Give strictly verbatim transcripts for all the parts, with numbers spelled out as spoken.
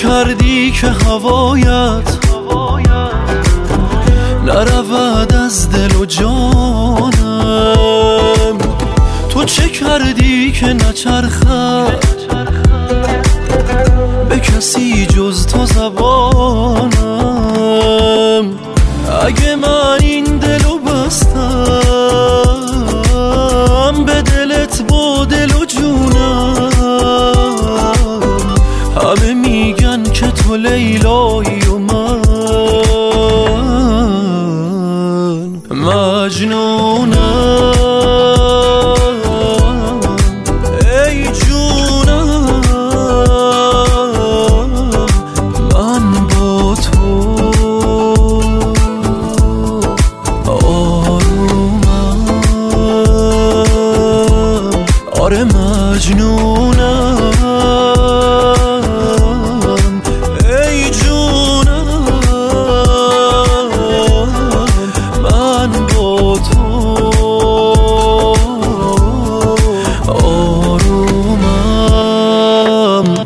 کردی که هوایت نرود از دل و جانم؟ تو چه کردی که نچرخد به کسی جز تو زبانم؟ اگه من این دلو بستم به دلت با دل و جونم، همه میگن که تو لیلایی و من مجنونم. ای جونم من با تو آرومم، آره مجنونم. ای جونم من با تو آرومم.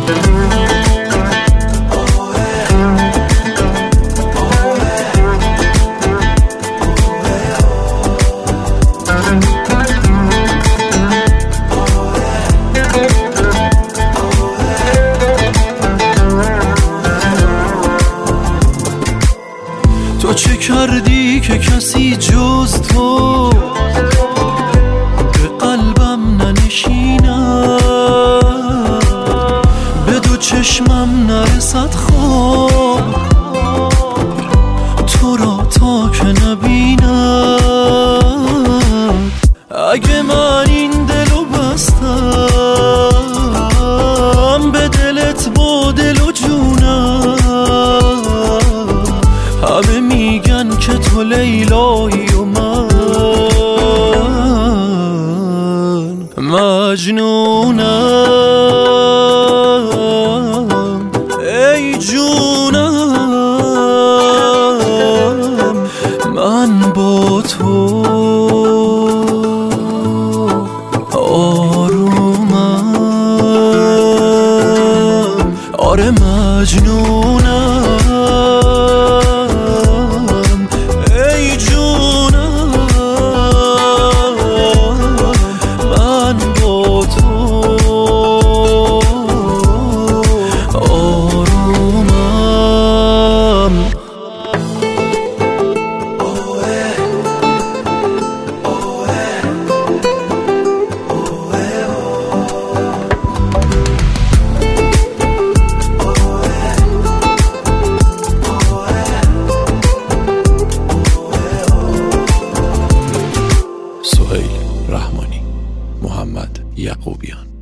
تو چه کردی که کسی جز تو به قلبم ننشیند؟ به دو چشمم نرسد خواب تو را تا که نبیند. اگه من این دلو بستم به دلت با دل و جونم، همه میگن که تو لیلایی و من مجنونم. ای جونم من با تو آرومم، آره مجنونم. ای جونم من با تو آرومم. سهیل رحمانی، محمد یعقوبیان.